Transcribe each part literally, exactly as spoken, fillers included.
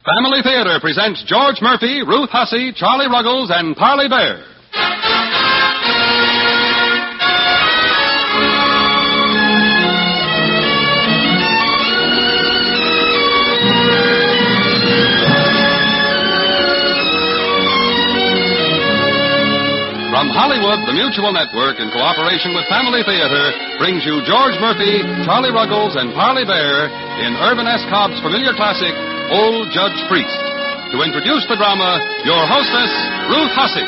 Family Theater presents George Murphy, Ruth Hussey, Charlie Ruggles, and Parley Bear. From Hollywood, the Mutual Network, in cooperation with Family Theater, brings you George Murphy, Charlie Ruggles, and Parley Bear in Irvin S. Cobb's familiar classic, Old Judge Priest. To introduce the drama, your hostess, Ruth Hussey.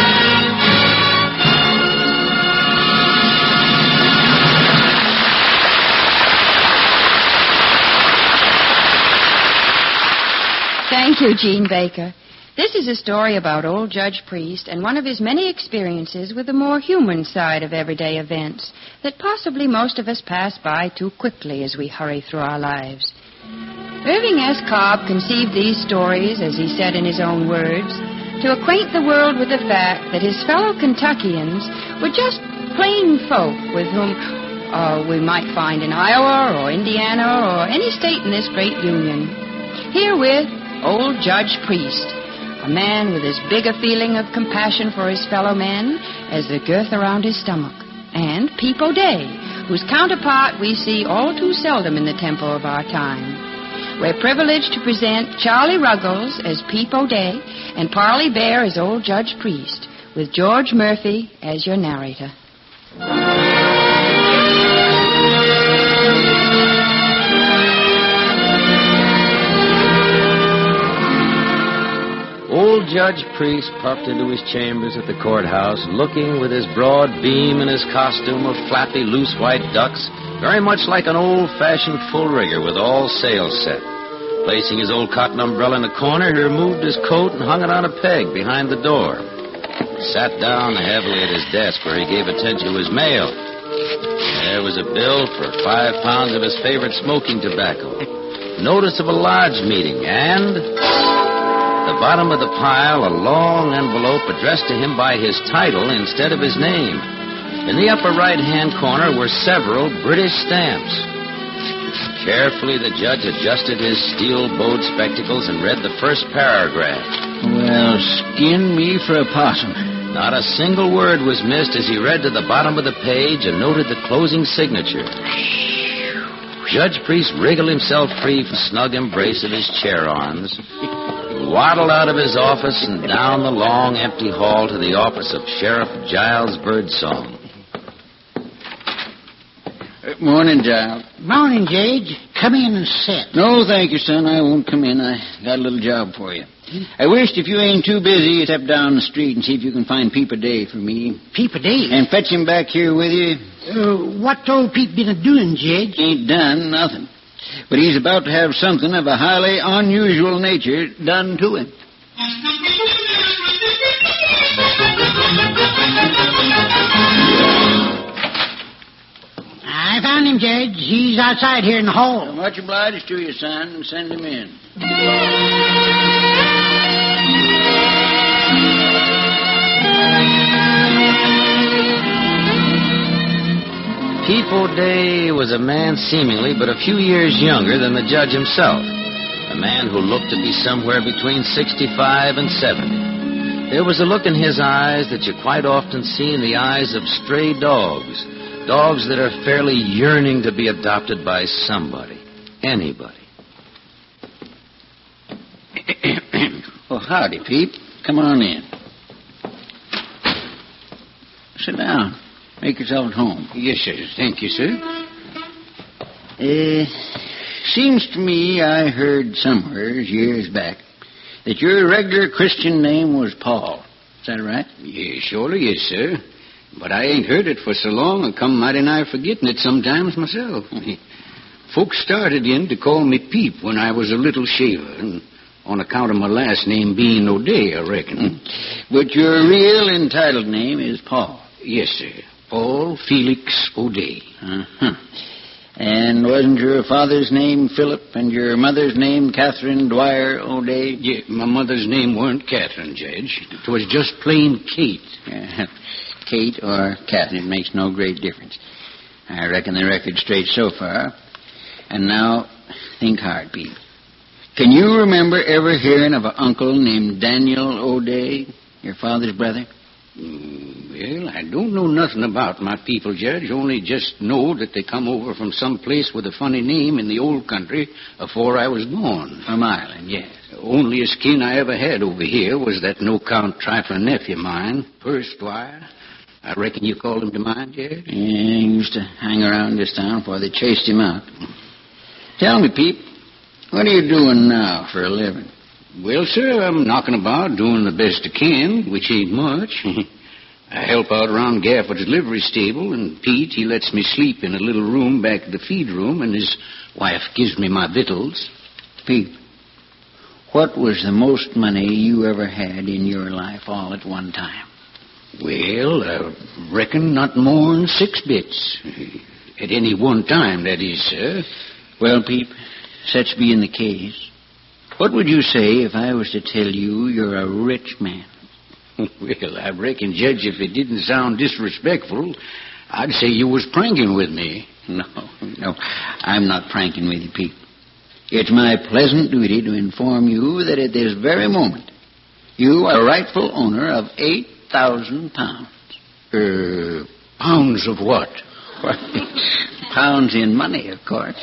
Thank you, Gene Baker. This is a story about old Judge Priest and one of his many experiences with the more human side of everyday events that possibly most of us pass by too quickly as we hurry through our lives. Irving S. Cobb conceived these stories, as he said in his own words, to acquaint the world with the fact that his fellow Kentuckians were just plain folk with whom uh, we might find in Iowa or Indiana or any state in this great union. Herewith, old Judge Priest, a man with as big a feeling of compassion for his fellow men as the girth around his stomach, and Peep O'Day, whose counterpart we see all too seldom in the tempo of our time. We're privileged to present Charlie Ruggles as Peep O'Day and Parley Bear as old Judge Priest, with George Murphy as your narrator. Old Judge Priest puffed into his chambers at the courthouse, looking with his broad beam and his costume of flappy, loose white ducks, very much like an old-fashioned full-rigger with all sails set. Placing his old cotton umbrella in a corner, he removed his coat and hung it on a peg behind the door. He sat down heavily at his desk where he gave attention to his mail. There was a bill for five pounds of his favorite smoking tobacco, notice of a lodge meeting, and at the bottom of the pile, a long envelope addressed to him by his title instead of his name. In the upper right-hand corner were several British stamps. Carefully, the judge adjusted his steel-bowed spectacles and read the first paragraph. Well, skin me for a possum. Not a single word was missed as he read to the bottom of the page and noted the closing signature. Judge Priest wriggled himself free from the snug embrace of his chair arms. He waddled out of his office and down the long, empty hall to the office of Sheriff Giles Birdsong. Uh, morning, Giles. Morning, Judge. Come in and sit. No, thank you, son. I won't come in. I got a little job for you. I wished if you ain't too busy, you'd step down the street and see if you can find Peep O'Day for me. Peep O'Day? And fetch him back here with you. Uh, what old Peep been a-doing, Judge? Ain't done nothing. But he's about to have something of a highly unusual nature done to him. I found him, Judge. He's outside here in the hall. Much obliged to you, son. Send him in. Peep O'Day was a man seemingly but a few years younger than the judge himself, a man who looked to be somewhere between sixty-five and seventy. There was a look in his eyes that you quite often see in the eyes of stray dogs, dogs that are fairly yearning to be adopted by somebody, anybody. Well, howdy, Peep. Come on in. Sit down. Make yourself at home. Yes, sir. Thank you, sir. Uh, seems to me I heard somewhere years back that your regular Christian name was Paul. Is that right? Yes, surely, yes, sir. But I ain't heard it for so long I come mighty nigh forgetting it sometimes myself. Folks started in to call me Peep when I was a little shaver, and on account of my last name being O'Day, I reckon. But your real entitled name is Paul. Yes, sir. Paul Felix O'Day. Uh-huh. And wasn't your father's name Philip and your mother's name Catherine Dwyer O'Day? Yeah, my mother's name weren't Catherine, Judge. It was just plain Kate. Uh, Kate or Catherine, it makes no great difference. I reckon the record's straight so far. And now, think hard, Pete. Can you remember ever hearing of an uncle named Daniel O'Day, your father's brother? Mm, well, I don't know nothing about my people, Judge. Only just know that they come over from some place with a funny name in the old country afore I was born. From Ireland, yes. Only a skin I ever had over here was that no-count trifling nephew of mine, First Dwyer. I reckon you called him to mind, Judge? Yeah, he used to hang around this town before they chased him out. Tell me, Pete, what are you doing now for a living? Well, sir, I'm knocking about, doing the best I can, which ain't much. I help out around Gafford's livery stable, and Pete, he lets me sleep in a little room back of the feed room, and his wife gives me my victuals. Pete, what was the most money you ever had in your life all at one time? Well, I reckon not more than six bits. At any one time, that is, sir. Well, Pete, such being the case, what would you say if I was to tell you you're a rich man? Well, I reckon, Judge, if it didn't sound disrespectful, I'd say you was pranking with me. No, no, I'm not pranking with you, Pete. It's my pleasant duty to inform you that at this very moment, you are rightful owner of eight thousand pounds. Er, pounds of what? Pounds in money, of course.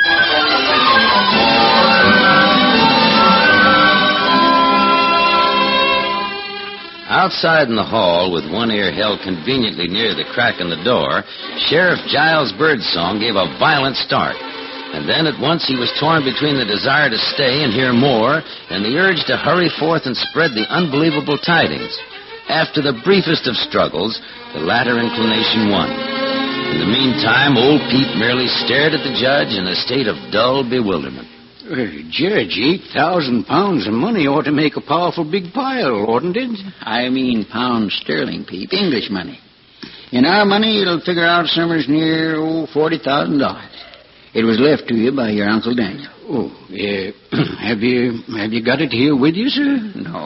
Outside in the hall, with one ear held conveniently near the crack in the door, Sheriff Giles Birdsong gave a violent start. And then at once he was torn between the desire to stay and hear more and the urge to hurry forth and spread the unbelievable tidings. After the briefest of struggles, the latter inclination won. In the meantime, old Pete merely stared at the judge in a state of dull bewilderment. Uh, Judge, eight thousand pounds of money ought to make a powerful big pile, oughtn't it? I mean pounds sterling, Pete, English money. In our money, it'll figure out somewheres near, oh, forty thousand dollars. It was left to you by your Uncle Daniel. Oh, yeah. have you have you got it here with you, sir? No,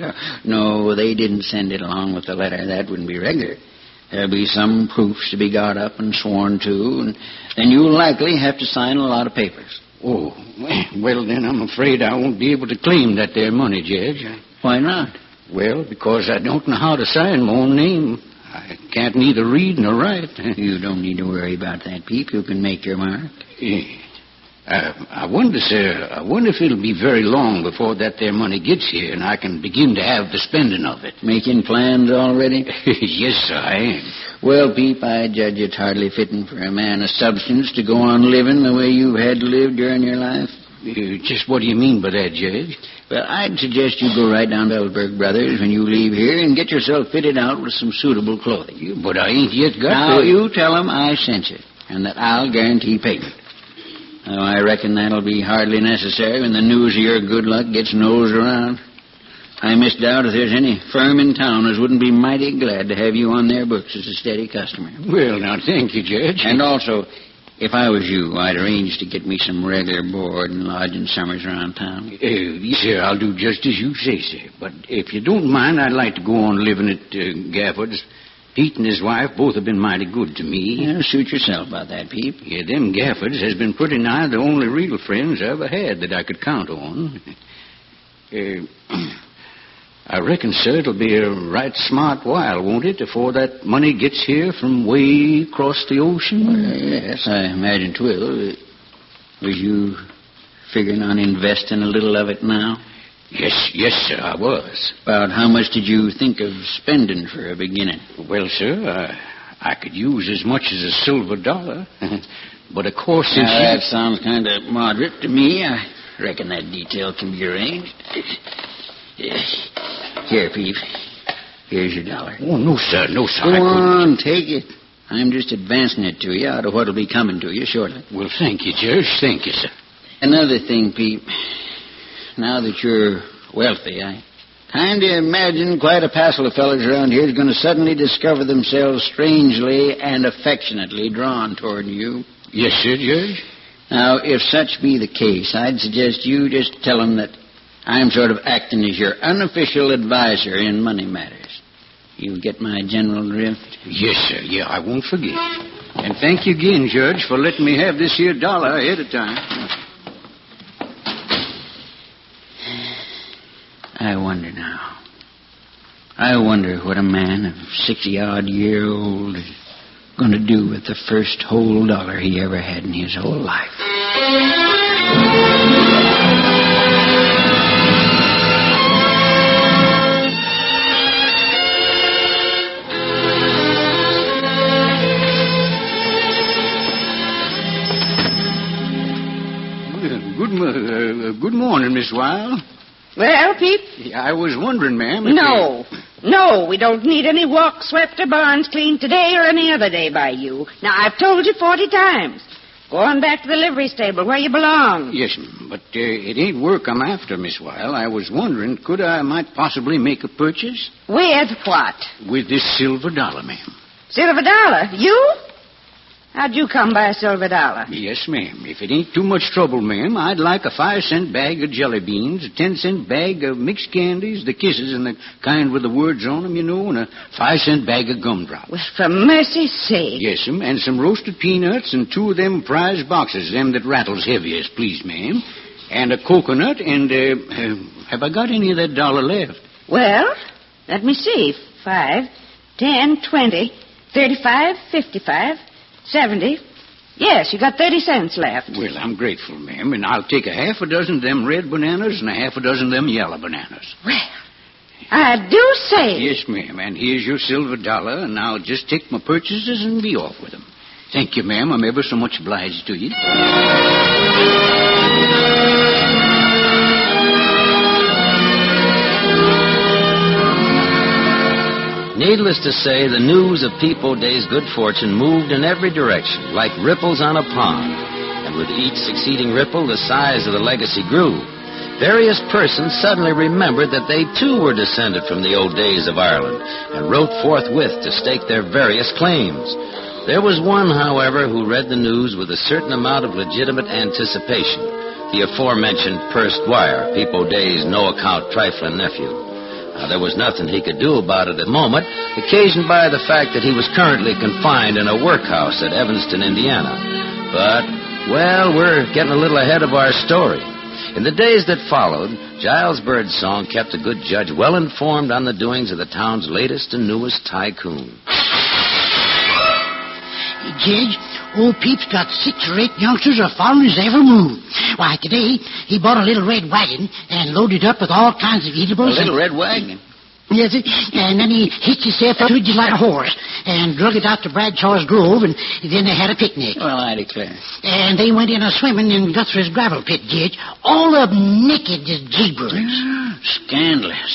no, they didn't send it along with the letter. That wouldn't be regular. There'll be some proofs to be got up and sworn to, and then you'll likely have to sign a lot of papers. Oh, well, then I'm afraid I won't be able to claim that there money, Judge. Why not? Well, because I don't know how to sign my own name. I can't neither read nor write. You don't need to worry about that, Pete. You can make your mark. Yeah. I, I wonder, sir, I wonder if it'll be very long before that there money gets here and I can begin to have the spending of it. Making plans already? Yes, sir, I am. Well, Pete, I judge it's hardly fitting for a man of substance to go on living the way you've had to live during your life. Uh, just what do you mean by that, Judge? Well, I'd suggest you go right down to Ellsberg Brothers when you leave here and get yourself fitted out with some suitable clothing. But I ain't yet got Now, the... you tell them I sent you and that I'll guarantee payment. Now, I reckon that'll be hardly necessary when the news of your good luck gets nosed around. I misdoubt if there's any firm in town as wouldn't be mighty glad to have you on their books as a steady customer. Well, now, thank you, Judge. And also, if I was you, I'd arrange to get me some regular board and lodging summers around town. Uh, yes, sir, I'll do just as you say, sir. But if you don't mind, I'd like to go on living at uh, Gafford's. Pete and his wife both have been mighty good to me. Yeah, suit yourself about that, Pete. Yeah, them Gaffords has been pretty nigh the only real friends I ever had that I could count on. Uh, I reckon, sir, it'll be a right smart while, won't it, before that money gets here from way across the ocean? Well, yes, I imagine 'twill. Was you figuring on investing a little of it now? Yes, yes, sir, I was. About how much did you think of spending for a beginning? Well, sir, I, I could use as much as a silver dollar. But, of course, since now, you... that sounds kind of moderate to me. I reckon that detail can be arranged. Here, Pete. Here's your dollar. Oh, no, sir, no, sir. Go I on, take it. I'm just advancing it to you out of what'll be coming to you shortly. Well, thank you, Judge. Thank you, sir. Another thing, Pete. Now that you're wealthy, I kind of imagine quite a passel of fellas around here is going to suddenly discover themselves strangely and affectionately drawn toward you. Yes, sir, Judge. Now, if such be the case, I'd suggest you just tell them that I'm sort of acting as your unofficial advisor in money matters. You get my general drift? Yes, sir. Yeah, I won't forget. And thank you again, Judge, for letting me have this here dollar ahead of time. I wonder now. I wonder what a man of sixty-odd year old is going to do with the first whole dollar he ever had in his whole life. Good, mo- uh, good morning, Miss Wilde. Well, Pete? I was wondering, ma'am. if No. No, we don't need any walks swept or barns cleaned today or any other day by you. Now, I've told you forty times. Go on back to the livery stable where you belong. you- Yes, ma'am, but uh, it ain't work I'm after, Miss Wilde. I was wondering, could I might possibly make a purchase With what? with this silver dollar, ma'am? Silver dollar? You? How'd you come by a silver dollar? Yes, ma'am. If it ain't too much trouble, ma'am, I'd like a five-cent bag of jelly beans, a ten-cent bag of mixed candies, the kisses and the kind with the words on them, you know, and a five-cent bag of gumdrops. Well, for mercy's sake. Yes, ma'am, and some roasted peanuts and two of them prize boxes, them that rattles heaviest, please, ma'am. And a coconut and, uh, uh, have I got any of that dollar left? Well, let me see. Five, ten, twenty, thirty-five, fifty-five, seventy. Yes, you got thirty cents left. Well, I'm grateful, ma'am, and I'll take a half a dozen of them red bananas and a half a dozen of them yellow bananas. Well, I do say. Yes, ma'am, and here's your silver dollar, and I'll just take my purchases and be off with them. Thank you, ma'am. I'm ever so much obliged to you. Needless to say, the news of Peep-O Day's good fortune moved in every direction, like ripples on a pond. And with each succeeding ripple, the size of the legacy grew. Various persons suddenly remembered that they too were descended from the old days of Ireland, and wrote forthwith to stake their various claims. There was one, however, who read the news with a certain amount of legitimate anticipation, the aforementioned Perce Dwyer, Peep-O Day's no-account trifling nephew. Now, there was nothing he could do about it at the moment, occasioned by the fact that he was currently confined in a workhouse at Evanston, Indiana. But, well, we're getting a little ahead of our story. In the days that followed, Giles Birdsong kept a good judge well informed on the doings of the town's latest and newest tycoon. Judge, old Peep's got six or eight youngsters as foreign as ever moved. Why, today he bought a little red wagon and loaded up with all kinds of A eatables. little and, red wagon. Yes, it- and then he hitched himself up to it just like a horse and drug it out to Bradshaw's Grove, and then they had a picnic. Well, I declare. And they went in a swimming in Guthrie's gravel pit, Judge. All of them naked as jeepers. Scandalous.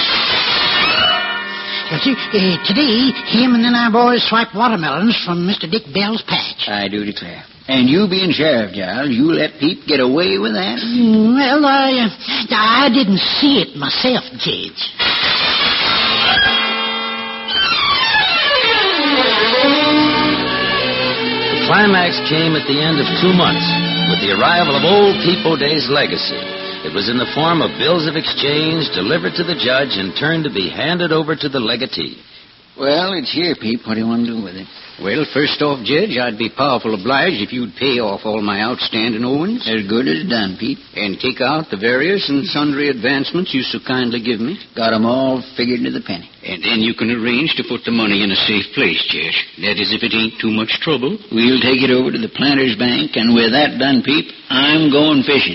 You see, uh, today, him and then our boys swiped watermelons from Mister Dick Bell's patch. I do declare. And you being sheriff, Giles, you let Peep get away with that? Mm, Well, I, uh, I didn't see it myself, Judge. The climax came at the end of two months, with the arrival of old Peep-O Day's legacy. It was in the form of bills of exchange delivered to the judge and turned to be handed over to the legatee. Well, it's here, Peep. What do you want to do with it? Well, first off, Judge, I'd be powerful obliged if you'd pay off all my outstanding owings. As good as done, Peep. And take out the various and sundry advancements you so kindly give me. Got 'em all figured to the penny. And then you can arrange to put the money in a safe place, Judge. That is, if it ain't too much trouble. We'll take it over to the Planters Bank, and with that done, Peep, I'm going fishing.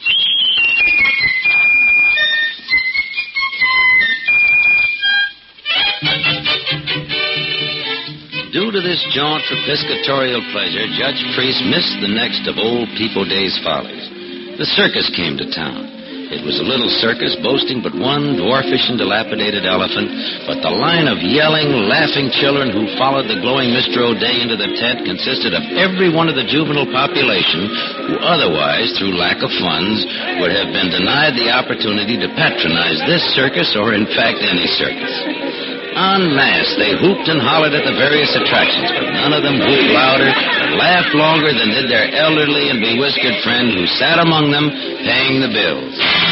Due to this jaunt for piscatorial pleasure, Judge Priest missed the next of old Peep-O Day's follies. The circus came to town. It was a little circus boasting but one dwarfish and dilapidated elephant, but the line of yelling, laughing children who followed the glowing Mister O'Day into the tent consisted of every one of the juvenile population who otherwise, through lack of funds, would have been denied the opportunity to patronize this circus or, in fact, any circus. En masse, they whooped and hollered at the various attractions, but none of them whooped louder or laughed longer than did their elderly and bewhiskered friend who sat among them paying the bills.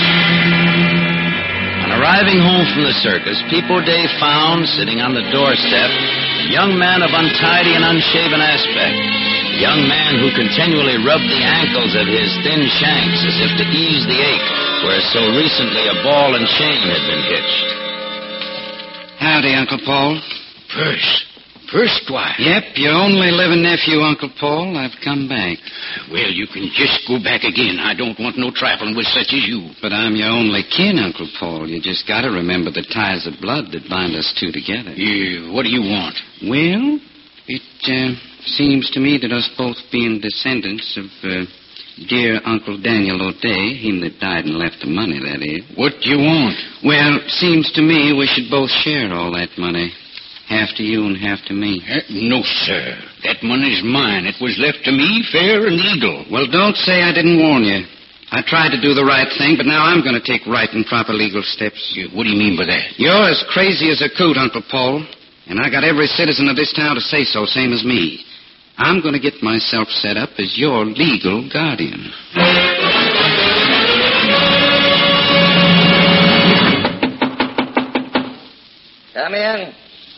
On arriving home from the circus, Peep-O Day found, sitting on the doorstep, a young man of untidy and unshaven aspect. A young man who continually rubbed the ankles of his thin shanks as if to ease the ache where so recently a ball and chain had been hitched. Howdy, Uncle Paul. Perce. Perce Squire. Yep, your only living nephew, Uncle Paul. I've come back. Well, you can just go back again. I don't want no trifling with such as you. But I'm your only kin, Uncle Paul. You just got to remember the ties of blood that bind us two together. Yeah, what do you want? Well, it uh, seems to me that us both being descendants of uh, dear Uncle Daniel O'Day, him that died and left the money, that is. What do you want? Well, seems to me we should both share all that money. Half to you and half to me. Uh, no, sir. That money's mine. It was left to me fair and legal. Well, don't say I didn't warn you. I tried to do the right thing, but now I'm going to take right and proper legal steps. Yeah, what do you mean by that? You're as crazy as a coot, Uncle Paul. And I got every citizen of this town to say so, same as me. I'm going to get myself set up as your legal guardian. Come in.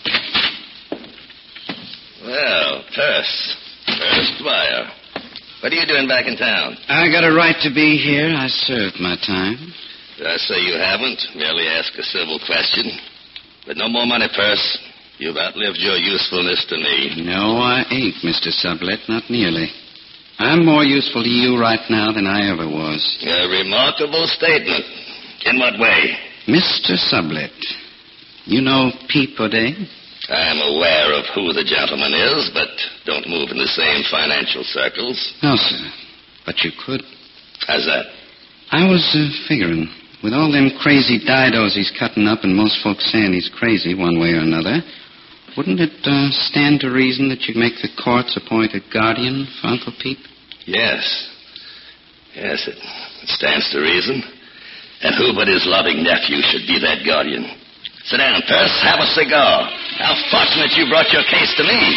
Well, Perce. Perce Dwyer. What are you doing back in town? I got a right to be here. I served my time. Did I say you haven't? Merely ask a civil question. But no more money, Perce. You've outlived your usefulness to me. No, I ain't, Mister Sublet. Not nearly. I'm more useful to you right now than I ever was. A remarkable statement. In what way? Mister Sublet, you know Peep O'Day? I'm aware of who the gentleman is, but don't move in the same financial circles. No, sir. But you could. How's that? I was uh, figuring, with all them crazy didos he's cutting up and most folks saying he's crazy one way or another, wouldn't it uh, stand to reason that you'd make the courts appoint a guardian for Uncle Peep? Yes. Yes, it, it stands to reason. And who but his loving nephew should be that guardian? Sit down, Perce. Have a cigar. How fortunate you brought your case to me.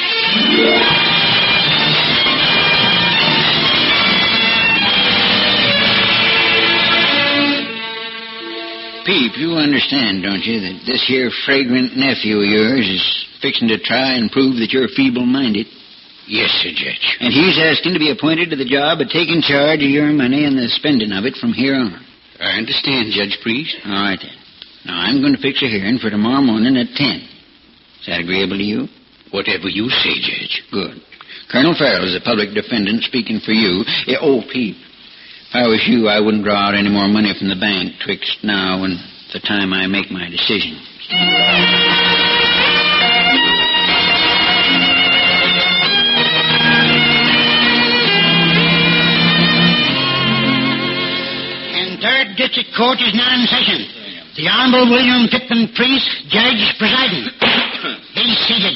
Peep, you understand, don't you, that this here fragrant nephew of yours is fixing to try and prove that you're feeble-minded? Yes, sir, Judge. And he's asking to be appointed to the job of taking charge of your money and the spending of it from here on. I understand, Judge Priest. All right, then. Now, I'm going to fix a hearing for tomorrow morning at ten. Is that agreeable to you? Whatever you say, Judge. Good. Colonel Farrell is the public defendant speaking for you. Eh, oh, Peep, if I was you, I wouldn't draw out any more money from the bank twixt now and the time I make my decision. And Third District Court is now in session. The Honorable William Pittman Priest, Judge presiding. Be seated.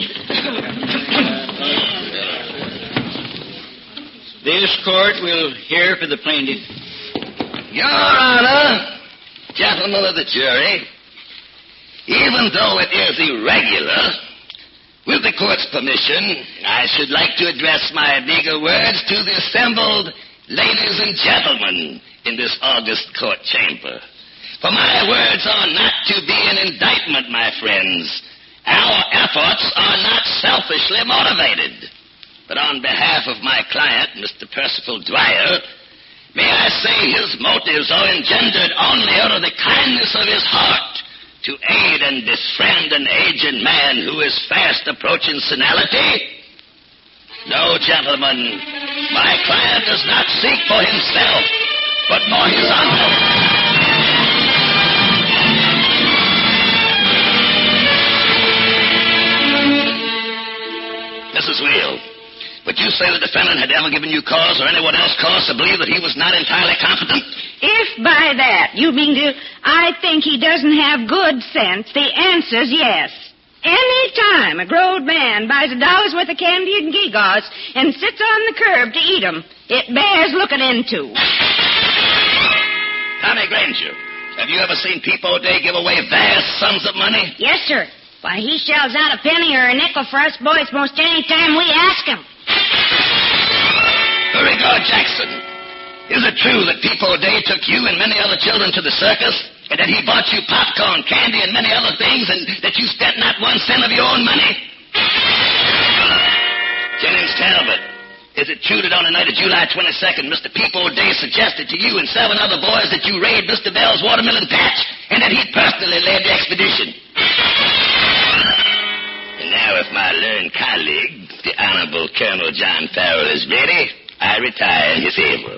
This court will hear for the plaintiff. Your Honor, gentlemen of the jury, even though it is irregular, with the court's permission, I should like to address my legal words to the assembled ladies and gentlemen in this august court chamber. For my words are not to be an indictment, my friends. Our efforts are not selfishly motivated. But on behalf of my client, Mister Percival Dwyer, may I say his motives are engendered only out of the kindness of his heart to aid and befriend an aged man who is fast approaching senility? No, gentlemen, my client does not seek for himself, but for his uncle. Missus Wheel, would you say the defendant had ever given you cause or anyone else cause to believe that he was not entirely competent? If by that you mean to, I think he doesn't have good sense, the answer's yes. Any time a grown man buys a dollar's worth of candy and gewgaws and sits on the curb to eat 'em, it bears looking into. Tommy Granger, have you ever seen Peep O'Day give away vast sums of money? Yes, sir. Why, he shells out a penny or a nickel for us boys most any time we ask him. Beauregard Jackson, is it true that Peep O'Day took you and many other children to the circus, and that he bought you popcorn, candy, and many other things, and that you spent not one cent of your own money? Jennings Talbot, Is it true that on the night of July twenty-second, Mister Peep O'Day suggested to you and seven other boys that you raid Mister Bell's watermelon patch and that he personally led the expedition? And now if my learned colleague, the Honorable Colonel John Farrell, is ready, I retire in his favor.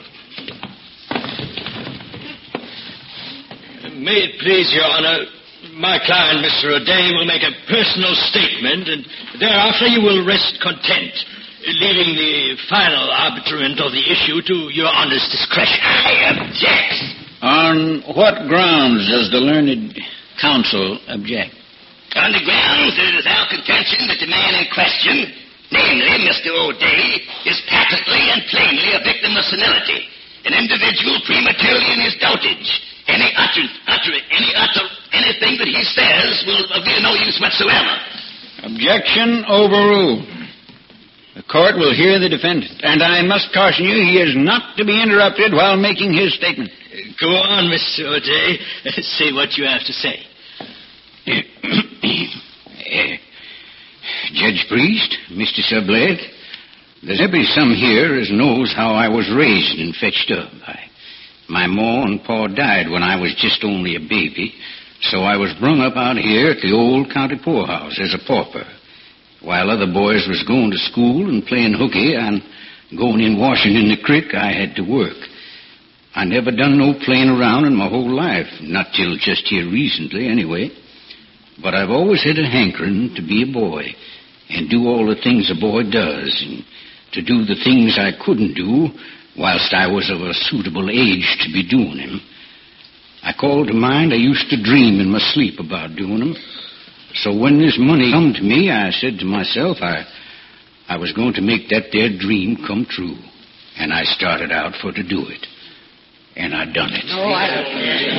May it please your honor, my client, Mister O'Day, will make a personal statement, and thereafter you will rest content, leaving the final arbitrament of the issue to your honor's discretion. I object. On what grounds does the learned counsel object? On the grounds that it is our contention that the man in question, namely Mister O'Day, is patently and plainly a victim of senility, an individual prematurely in his dotage. Any utter, utter, any utter, anything that he says will be of no use whatsoever. Objection overruled. The court will hear the defendant, and I must caution you he is not to be interrupted while making his statement. Go on, Mister O'Day. Say what you have to say. uh, Judge Priest, Mister Sublette, there's maybe some here as knows how I was raised and fetched up. I, my ma and pa died when I was just only a baby, so I was brung up out here at the old county poorhouse as a pauper. While other boys was going to school and playing hooky and going in washing in the creek, I had to work. I never done no playing around in my whole life, not till just here recently anyway. But I've always had a hankering to be a boy and do all the things a boy does, and to do the things I couldn't do whilst I was of a suitable age to be doing them. I called to mind I used to dream in my sleep about doing them. So when this money come to me, I said to myself I I was going to make that there dream come true. And I started out for to do it. And I done it. No, I don't.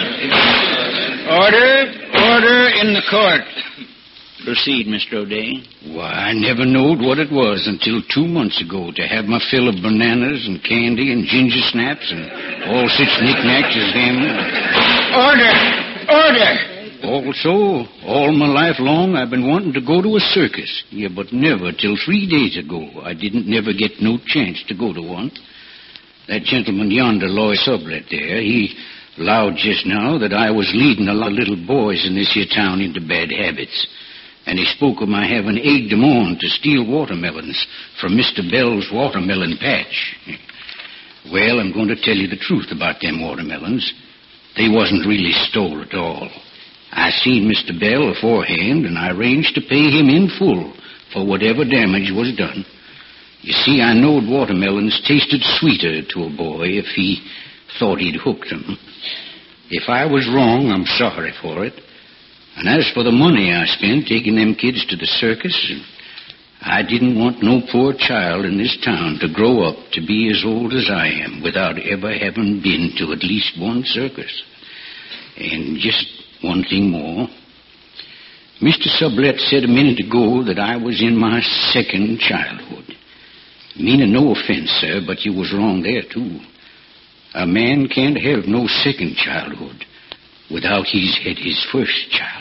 Order, order in the court. Proceed, Mister O'Day. Why, I never knowed what it was until two months ago to have my fill of bananas and candy and ginger snaps and all such knickknacks as them. Order! Order! Also, all my life long, I've been wanting to go to a circus. Yeah, but never till three days ago. I didn't never get no chance to go to one. That gentleman yonder, Lloyd Sublette there, he allowed just now that I was leading a lot of little boys in this here town into bad habits. And he spoke of my having egged them on to steal watermelons from Mister Bell's watermelon patch. Well, I'm going to tell you the truth about them watermelons. They wasn't really stole at all. I seen Mister Bell aforehand, and I arranged to pay him in full for whatever damage was done. You see, I knowed watermelons tasted sweeter to a boy if he thought he'd hooked them. If I was wrong, I'm sorry for it. And as for the money I spent taking them kids to the circus, I didn't want no poor child in this town to grow up to be as old as I am without ever having been to at least one circus. And just one thing more. Mister Sublette said a minute ago that I was in my second childhood. Meaning no offense, sir, but you was wrong there, too. A man can't have no second childhood without he's had his first childhood.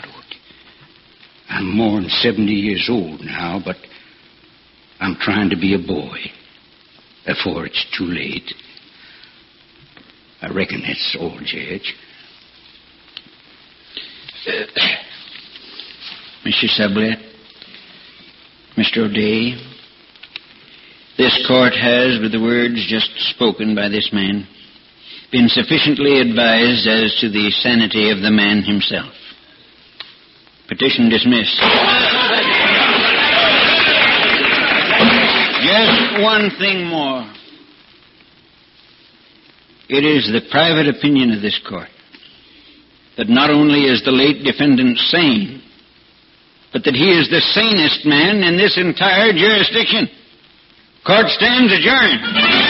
I'm more than seventy years old now, but I'm trying to be a boy before it's too late. I reckon that's all, Judge. Uh, Mister Sublette, Mister O'Day, this court has, with the words just spoken by this man, been sufficiently advised as to the sanity of the man himself. Petition dismissed. Just one thing more. It is the private opinion of this court that not only is the late defendant sane, but that he is the sanest man in this entire jurisdiction. Court stands adjourned.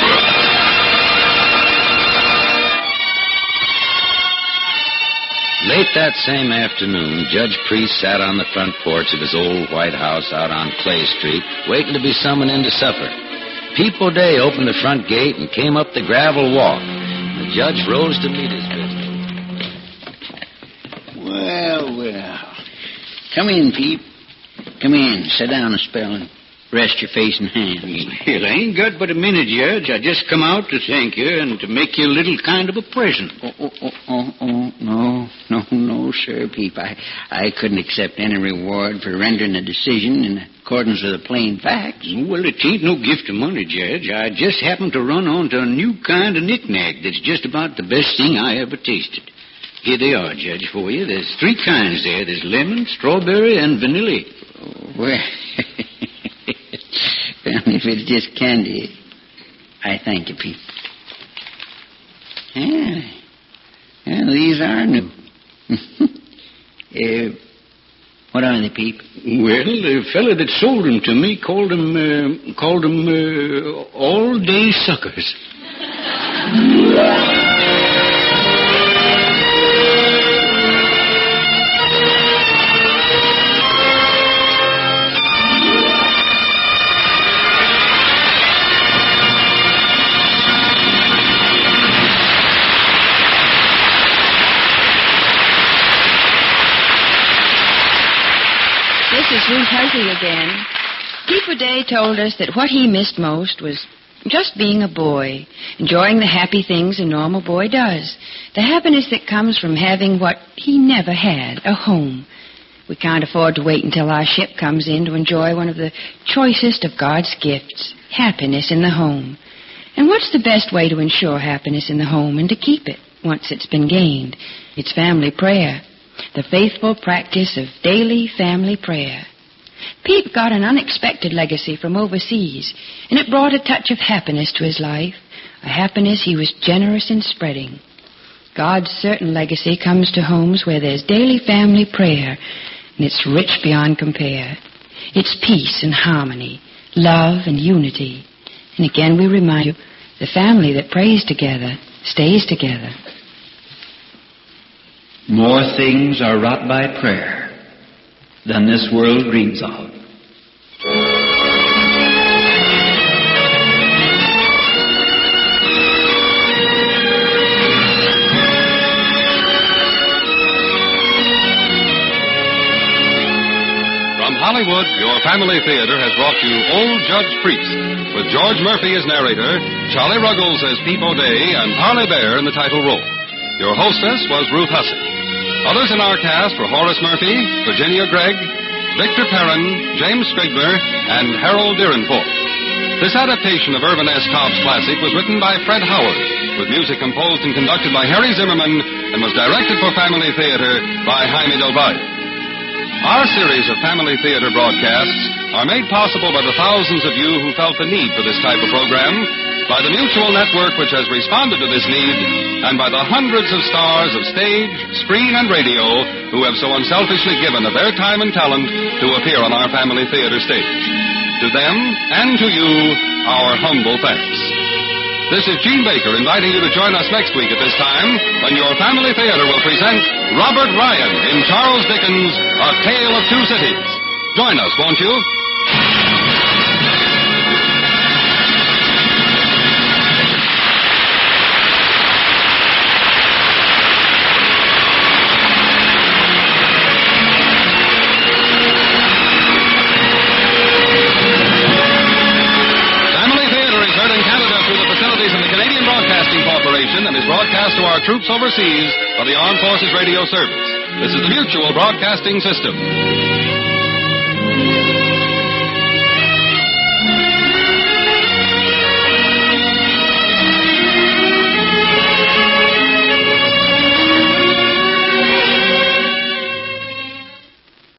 Late that same afternoon, Judge Priest sat on the front porch of his old white house out on Clay Street, waiting to be summoned in to supper. Peep O'Day opened the front gate and came up the gravel walk. The judge rose to meet his visitor. Well, well. Come in, Peep. Come in. Sit down a spell and rest your face and hands. Well, I ain't got but a minute, Judge. I just come out to thank you and to make you a little kind of a present. Oh, oh, oh, oh, oh no, no, no, sir, Peep. I, I couldn't accept any reward for rendering a decision in accordance with the plain facts. Well, it ain't no gift of money, Judge. I just happened to run onto a new kind of knick-knack that's just about the best thing I ever tasted. Here they are, Judge, for you. There's three kinds there. There's lemon, strawberry, and vanilla. Oh, well, if it's just candy, I thank you, Pete. Yeah, yeah, these are new. uh, what are they, Pete? Well, the fellow that sold them to me called them, uh, called them uh, all-day suckers. This is Ruth Hussey again. Keeper Day told us that what he missed most was just being a boy, enjoying the happy things a normal boy does, the happiness that comes from having what he never had, a home. We can't afford to wait until our ship comes in to enjoy one of the choicest of God's gifts, happiness in the home. And what's the best way to ensure happiness in the home and to keep it once it's been gained? It's family prayer. The faithful practice of daily family prayer. Pete got an unexpected legacy from overseas, and it brought a touch of happiness to his life, a happiness he was generous in spreading. God's certain legacy comes to homes where there's daily family prayer, and it's rich beyond compare. It's peace and harmony, love and unity. And again we remind you, the family that prays together stays together. More things are wrought by prayer than this world dreams of. From Hollywood, your family theater has brought you Old Judge Priest, with George Murphy as narrator, Charlie Ruggles as Peep O'Day, and Parley Bear in the title role. Your hostess was Ruth Hussey. Others in our cast were Horace Murphy, Virginia Gregg, Victor Perrin, James Scrigner, and Harold Deerenforth. This adaptation of Irvin S. Cobb's classic was written by Fred Howard, with music composed and conducted by Harry Zimmerman, and was directed for Family Theater by Jaime Del Valle. Our series of Family Theater broadcasts are made possible by the thousands of you who felt the need for this type of program, by the Mutual Network which has responded to this need, and by the hundreds of stars of stage, screen, and radio who have so unselfishly given of their time and talent to appear on our Family Theater stage. To them, and to you, our humble thanks. This is Gene Baker inviting you to join us next week at this time when your Family Theater will present Robert Ryan in Charles Dickens' A Tale of Two Cities. Join us, won't you? And is broadcast to our troops overseas by the Armed Forces Radio Service. This is the Mutual Broadcasting System.